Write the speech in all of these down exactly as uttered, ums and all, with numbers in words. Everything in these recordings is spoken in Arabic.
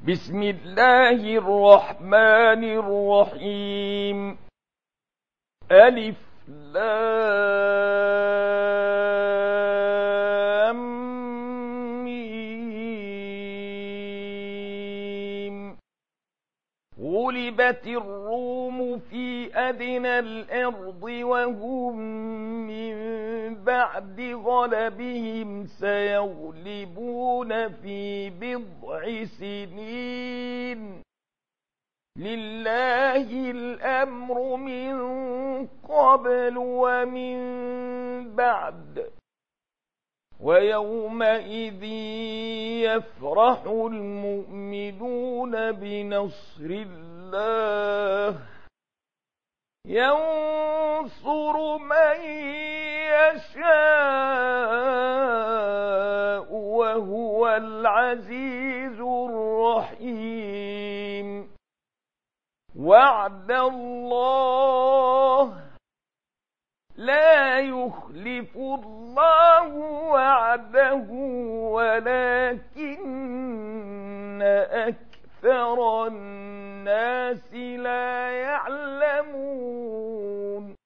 بسم الله الرحمن الرحيم. ألف لام ميم. غلبت الروم في أدنى الأرض وهم من بعد غلبهم سيغلبون في بضع سنين. لله الأمر من قبل ومن بعد، ويومئذ يفرح المؤمنون بنصر الله، ينصر من يشاء وهو العزيز الرحيم. وعد الله، لا يخلف الله وعده ولكن أكثر الناس لا يعلمون.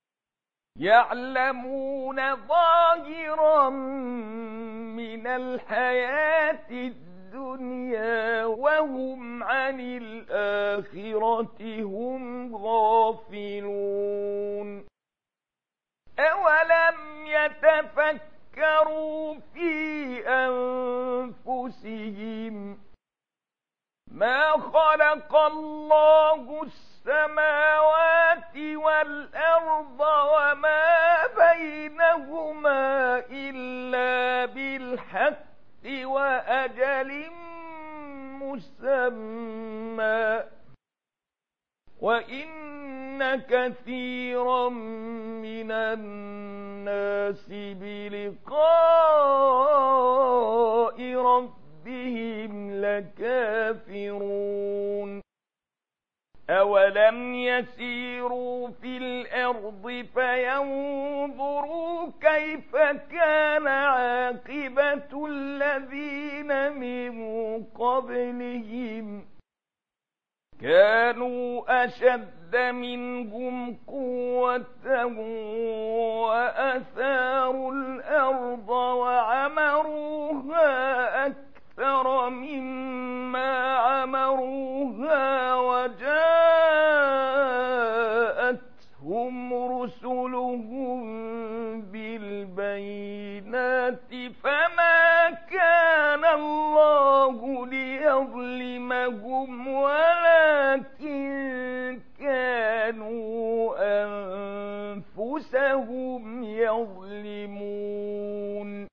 يعلمون ظاهرا من الحياة الدنيا وهم عن الآخرة هم غافلون. أولم يتفكروا في أنفسهم ما خلق الله السماوات والأرض وما بينهما إلا بالحق وأجل مسمى، وإن كثيرا من الناس بلقاء ربهم لكافرون. أولم يسيروا في الأرض فينظروا كيف كان عاقبة الذين من قبلهم، كانوا أشد منهم قوة وأثاروا الأرض وعمروها أكثر مما عمروها، وجاءتهم رسلهم بالبينات، فما كان الله ليظلمهم ولكن كانوا أنفسهم يظلمون.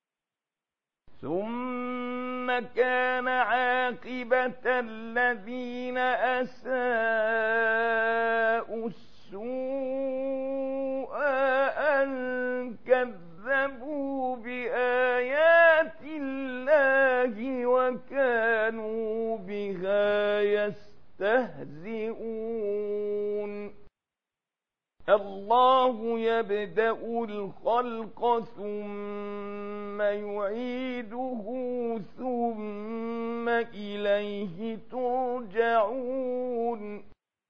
ثم كان عاقبة الذين أساءوا السوء أن كذبوا بآيات الله وكانوا بها يستهزئون. الله يبدأ الخلق ثم يعيده ثم إليه ترجعون.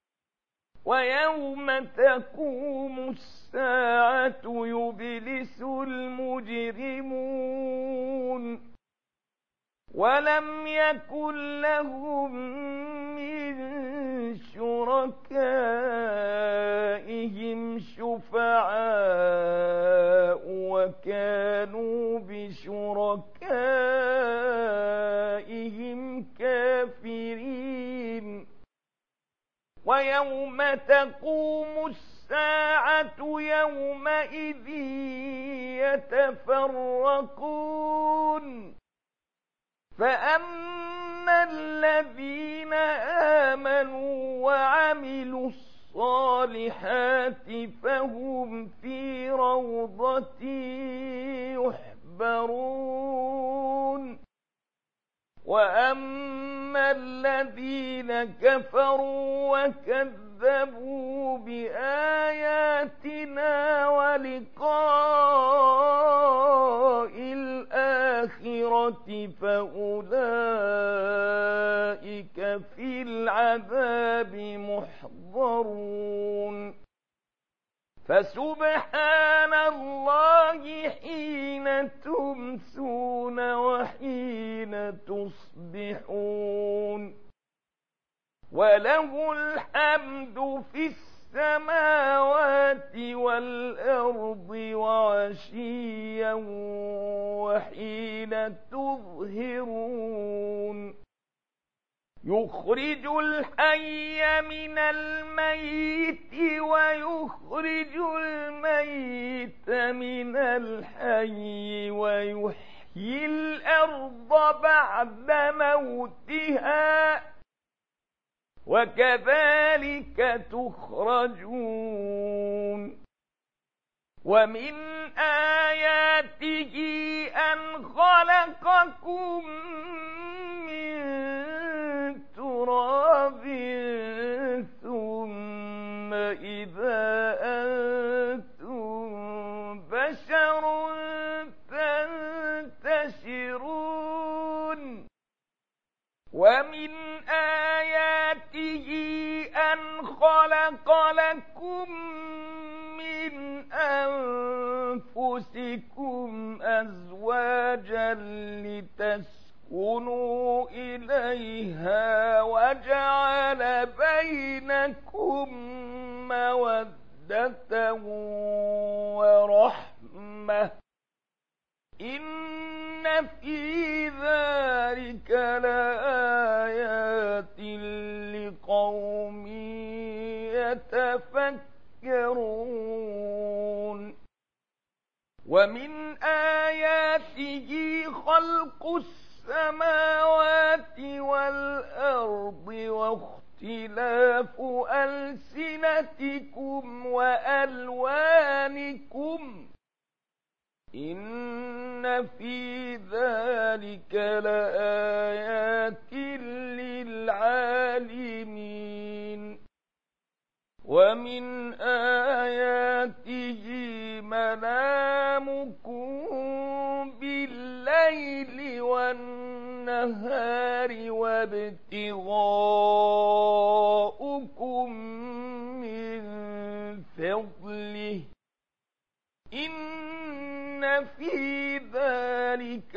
ويوم تقوم الساعة يبلس المجرمون، ولم يكن لهم من شركائهم شفعاء وكانوا بشركائهم كافرين. ويوم تقوم الساعة يومئذ يتفرقون، فأما الذين آمنوا وعملوا الصالحات فهم في روضة يحبرون، وأما الذين كفروا وكذبوا بآياتنا ولقاء الآخرة فأولئك في العذاب محضرون فسبحان الله حين تمسون وحين تصبحون وله الحمد في السماوات والأرض وعشيا وحين تظهرون يخرج الحي من الميت ويخرج الميت من الحي ويحيي الأرض بعد موتها وكذلك تخرجون ومن آياته أن خلقكم من تراب ثم إذا أنتم بشر تنتشرون ومن آياته أن خلق لكم من أنفسكم أزواجا لتسكنوا إليها وجعل بينكم مودة ورحمة إن في ذلك لآيات لقوم يتفكرون ومن آياته خلق السماوات والأرض واختلاف ألسنتكم وألوانكم إن في ذلك لآيات للعالمين ومن آياته منامكم بالليل والنهار وابتغاؤكم من فضله إن في ذلك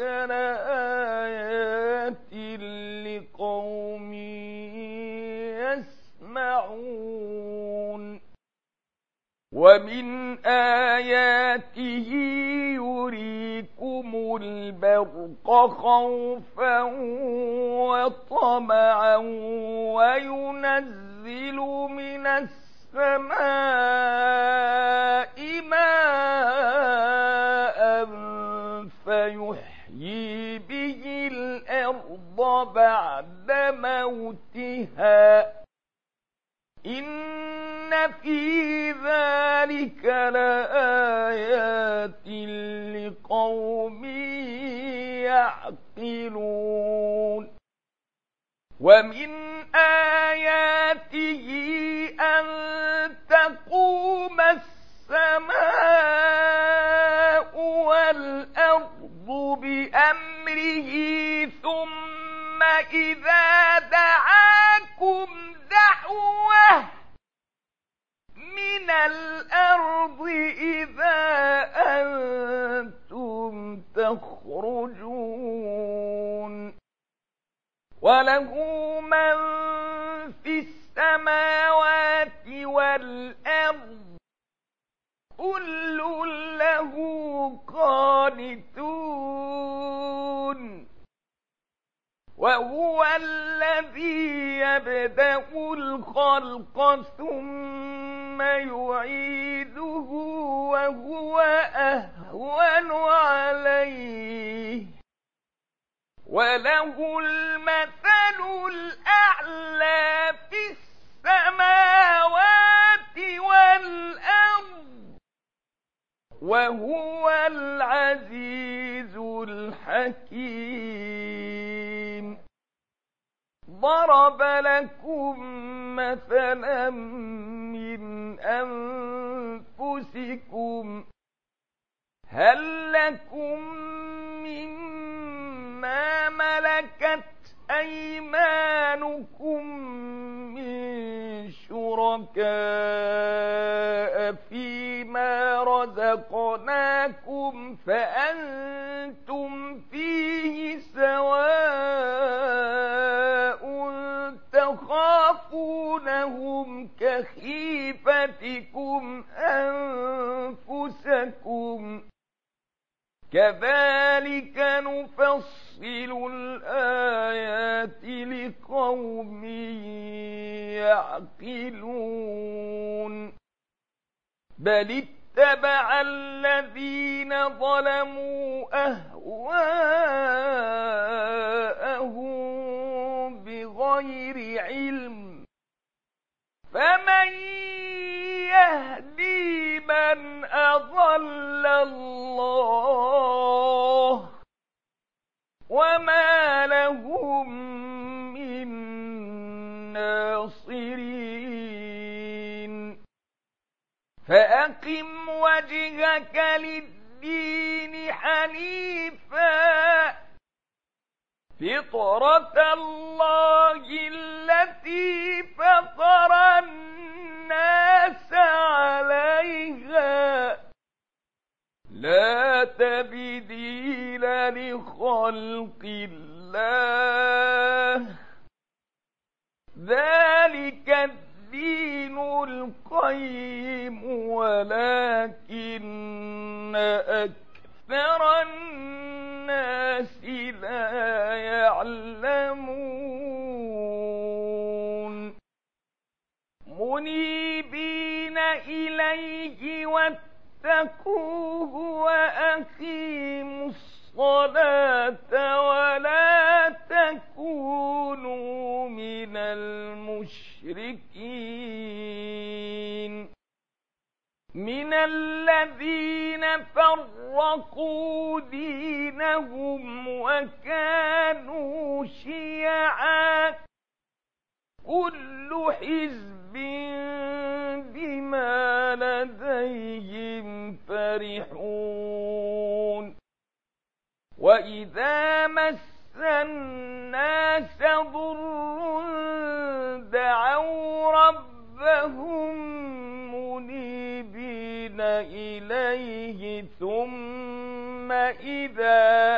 لآيات لقوم يسمعون ومن آياته يريكم البرق خوفا وطمعا وينزل من السماء ماء فيحيي به الأرض بعد موتها إن في ذلك لآيات لقوم يعقلون ومن آياته أن تقوم السماء والأرض بأمره ثم إذا دعاكم دعوة من الأرض إذا أنتم تخرجون وله من في السماوات والأرض كل له قانتون وهو الذي يبدأ الخلق ثم يعيده وهو أهون عليه وله المثل الأعلى في السماوات والأرض وهو العزيز الحكيم ضرب لكم مثلا من أنفسكم هل لكم مما ملكت أيمانكم من شركاء فيما رزقناكم فأنتم فيه سواء تخافونهم كخيفتكم أنفسكم كذلك نفصل الآيات لقوم يعقلون بل اتبع الذين ظلموا أهواءهم بغير علم فمن يهدي من أضل الله وما لهم من ناصرين فأقم وجهك للدين حنيفا فطرة الله التي فطر الناس عليها لا تبديل لخلق الله ذلك الدين القيم ولكن أكثر الناس لا يعلمون منيبين إليه واتقوه وأقيموا الصلاة ولا تكونوا من المشركين من الذين فرقوا دينهم وكانوا شيعا كل حزب بما لديهم فرحون وإذا مس الناس ضر دعوا ربهم منيبين إليه ثم إذا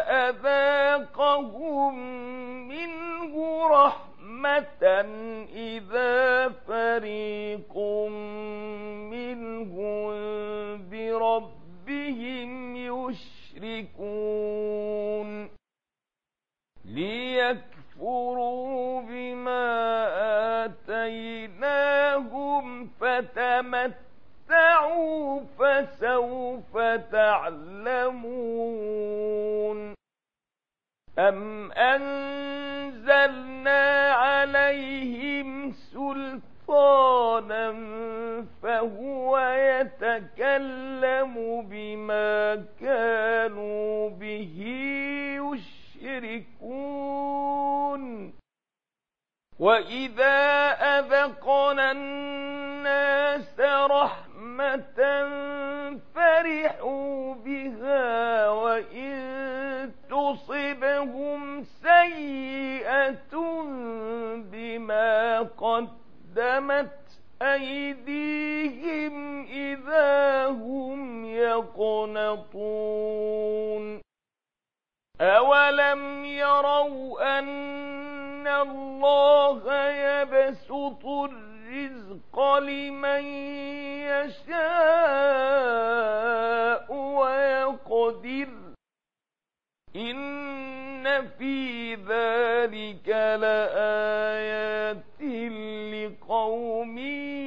أذاقهم منه رحمة إذا فريق منهم بربهم يشركون ليكفروا بما آتيناهم فتمتعوا فسوف تعلمون أم أنزلنا عليهم سلطانا فهو يتكلم بما كانوا به يشركون وإذا أذقنا الناس رحمة فرحوا بها وإن تصبهم سيئة بما قدمت أيديهم إذا هم يقنطون أولم يروا أن الله يبسط الرزق لمن يشاء ويقدر إن في ذلك لآيات لقوم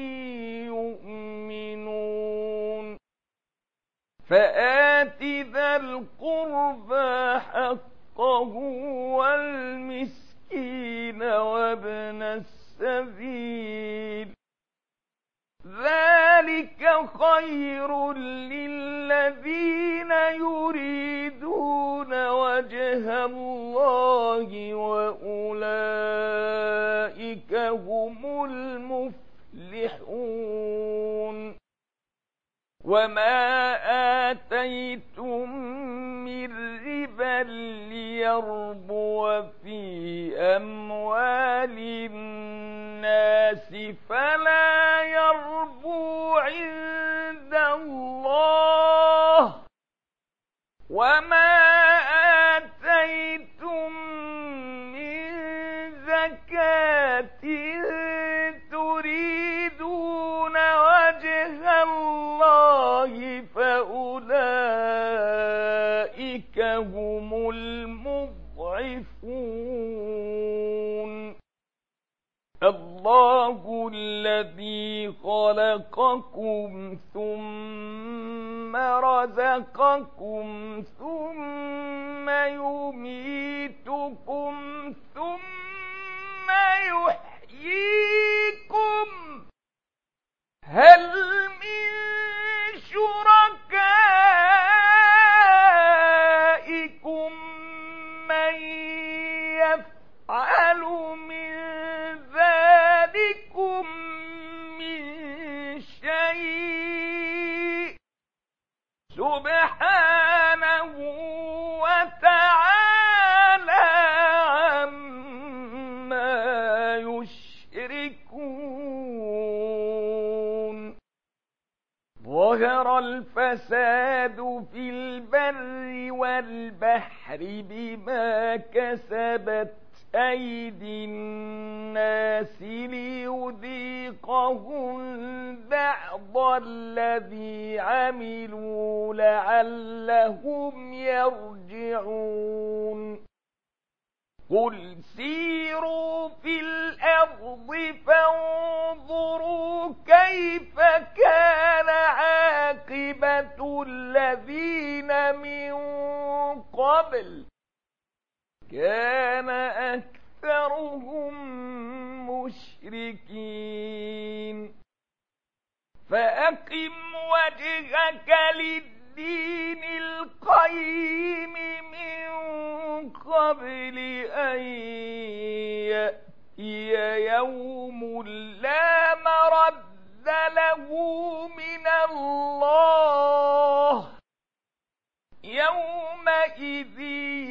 يؤمنون فآت ذا القربى حقه والمسكين وابن السبيل ذلك خير للذين يريدون وجه الله وأولئك هم المفلحون وما آتيتم من ربا ليربو في أموال أموال الناس فلا يربو عند الله وما آتيتم من زكاة تريدون وجه الله فأولئك هم المضعفون. الله الذي خلقكم ثم رزقكم ثم يميتكم ثم يحييكم هل من شركائكم من يفعل من ذلكم من شيء سبحانه وتعالى عما يشركون. ظهر الفساد في البر والبحر بما كسبت أيدي الناس ليذيقهم بعض الذي عملوا لعلهم يرجعون. قل سيروا في الأرض فانظروا كيف كان عاقبة الذين من قبل كان أكثرهم مشركين. فأقم وجهك للدين القيم من قبل أن يأتي يوم لا مرد له من الله يومئذ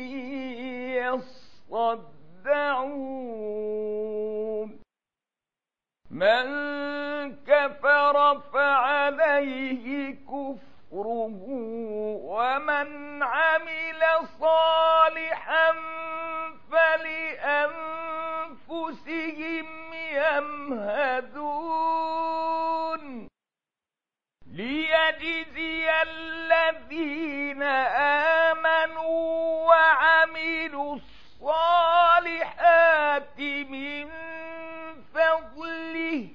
يصدعون. من كفر فعليه كفره ومن عمل صالحا فلأنفسهم يمهدون. ليجزي الذين آمنوا وعملوا الصالحات من فضله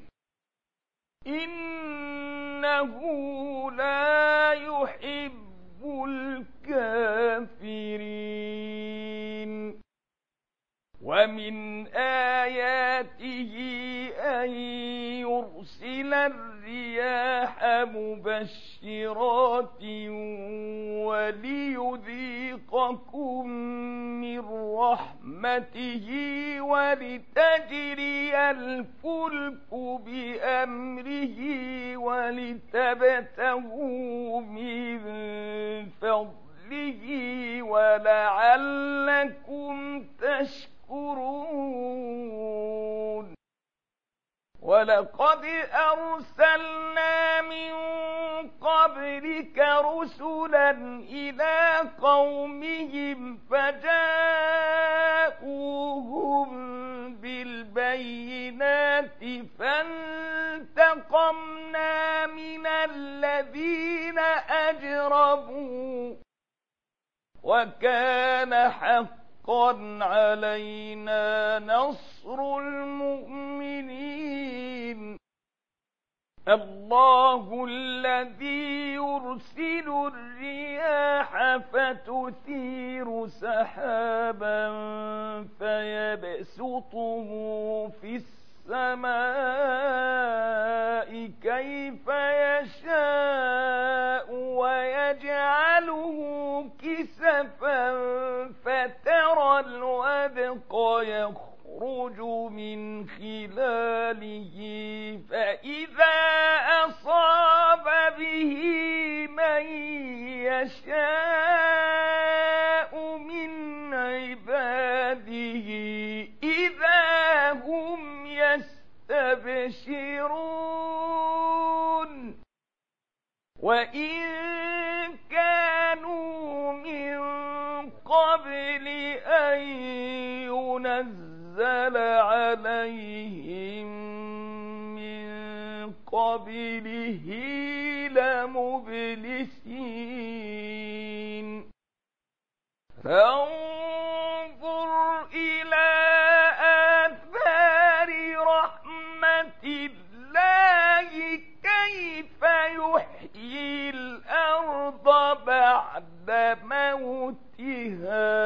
إنه لا يحب الكافرين. ومن آياته أن يرسل الرياح مبشرات وليذيقكم من رحمته ولتجري الفلك بأمره ولتبتغوا من فضله ولعلكم تشكرون. ولقد أرسلنا من قبلك رسلا إلى قومهم فجاءوهم بالبينات فانتقمنا من الذين أجرموا وكان حقا علينا نصر المؤمنين. الله الذي يرسل الرياح فتثير سحابا فيبسطه في السماء كيف يشاء ويجعله كسفا فترى الودق يخرج من خلاله فإذا أصاب به من يشاء من عباده إذا يستبشرون وإن كانوا من قبل أن ينزل عليهم من قبله لمبلسين فانظر إلى آثار رحمة الله كيف يحيي الأرض بعد موتها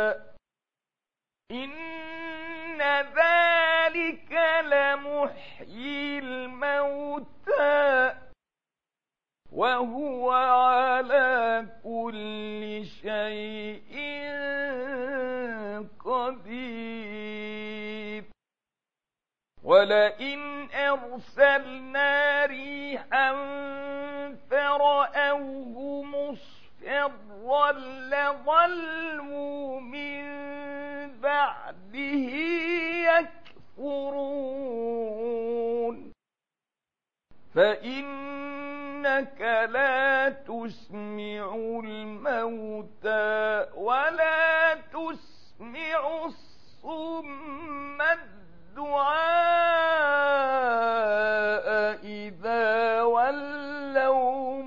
إن ذلك لمحيي الموتى وهو على كل شيء قدير ولئن أرسلنا ريحا فرأوه مصفرا لظلوا من بعده يكفرون فإنك لا تسمع الموتى ولا تسمع الصم الدعاء إذا ولوا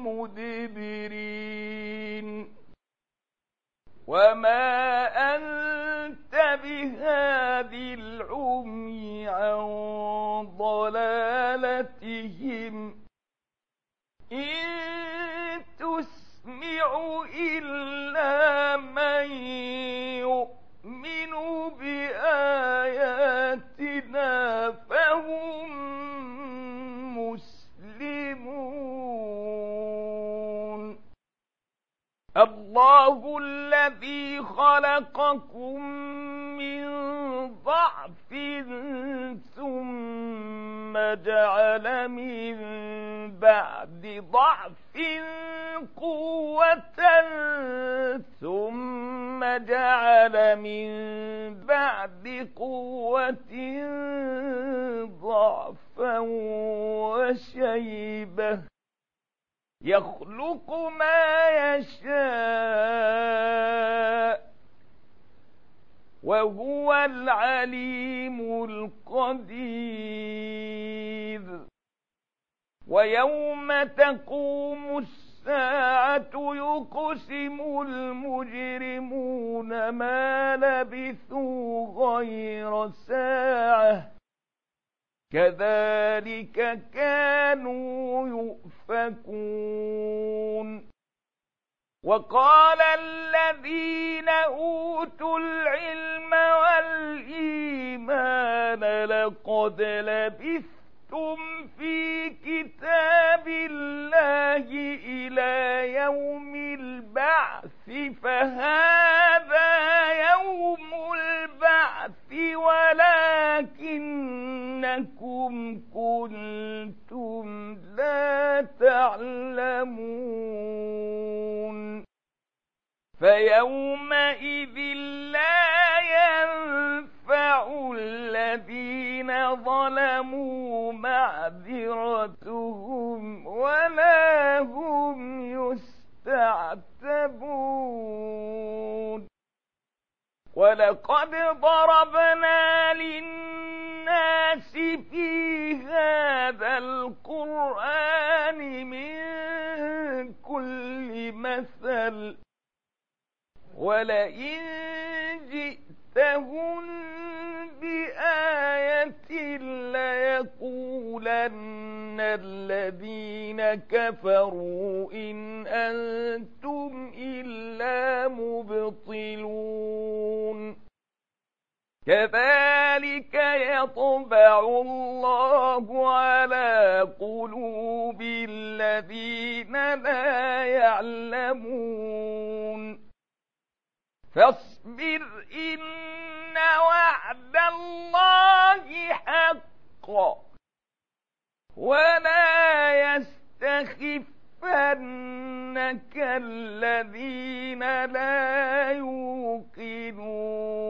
مدبرين وما أنت بهاد العمي عن ضلالتهم إن تسمع إلا من يؤمن بآياتنا فهم مسلمون الله الذي خلقكم من ضعف ثم جعل من بعد ضعف قوة ثم جعل من بعد قوة ضعفا وشيبة يخلق ما يشاء وهو العليم القدير ويوم تقوم الساعة يقسم المجرمون ما لبثوا غير ساعة كذلك كانوا يؤفكون وقال الذين أوتوا العلم والإيمان لقد لبثتم في كتاب الله إلى يوم البعث فهذا يوم البعث ولكنكم كنتم لا تعلمون فيومئذ لا ينفع الذين ظلموا معذرتهم ولا هم يستعتبون ولقد ضربنا للناس في هذا القرآن من كل مثل ولئن جئتهم بآية ليقولن الذين كفروا إن أنتم إلا مبطلون كذلك يطبع الله على قلوب الذين لا يعلمون فاصبر إن وعد الله حق ولا يستخفنك الذين لا يوقنون